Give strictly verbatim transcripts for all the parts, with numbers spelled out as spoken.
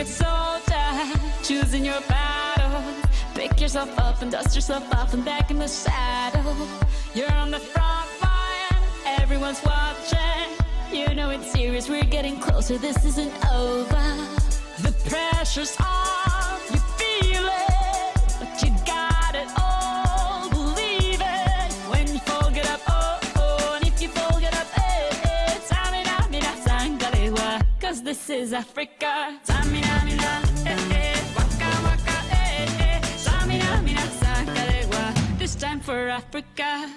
good soldier, choosing your battle. Pick yourself up and dust yourself off and back in the saddle. You're on the front line, everyone's watching. You know it's serious, we're getting closer, this isn't over. The pressure's on, you feel it, but you got it all, believe it. When you fall, get up, oh, oh, and if you fall, get up, eh, eh. Samina, mina, sangalewa, cause this is Africa. Samina, mina, eh, eh, waka, waka, eh, eh. Samina, mina, sangalewa, this time for Africa.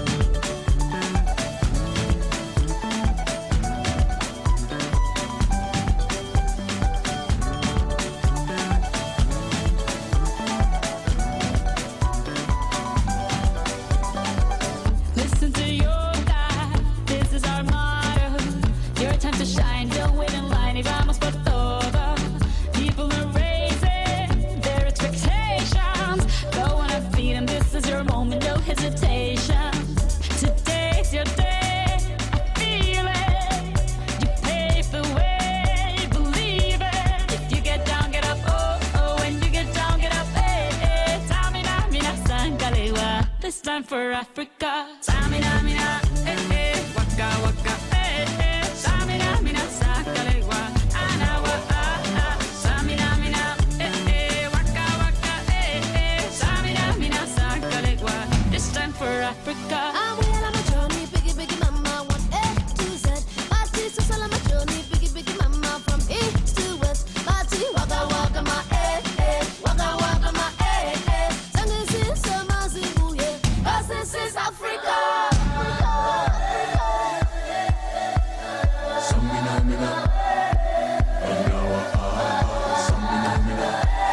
This time for Africa. Samina, mina, eh, eh, waka, waka, eh, eh. Samina, mina, sakalewa, anawa, ah, ah. Samina, mina, eh, eh, waka, waka, eh, eh. Samina, mina, sakalewa. This time for Africa. I'm well on my journey, biggie, biggie mama, one A to Z. Party, so on my journey, biggie, biggie mama, from east to west. Party, waka, waka, my eh, eh, waka, waka, my eh, eh. Sangin' sin, summer, zibu, yeah. Cause this is Africa. Samina, mina, anawa, ah, samina, mina,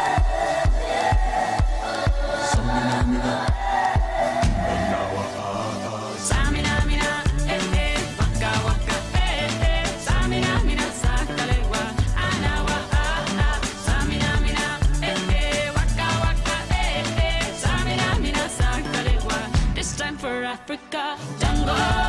samina, mina, anawa, ah, Samina, mina, eh, eh, waka, waka, eh, eh. Samina, mina, sakalewa, anawa, ah, ah. Samina, mina, eh, eh, waka, waka, eh, eh. Samina, mina, sakalewa. This time for Africa. Jungle.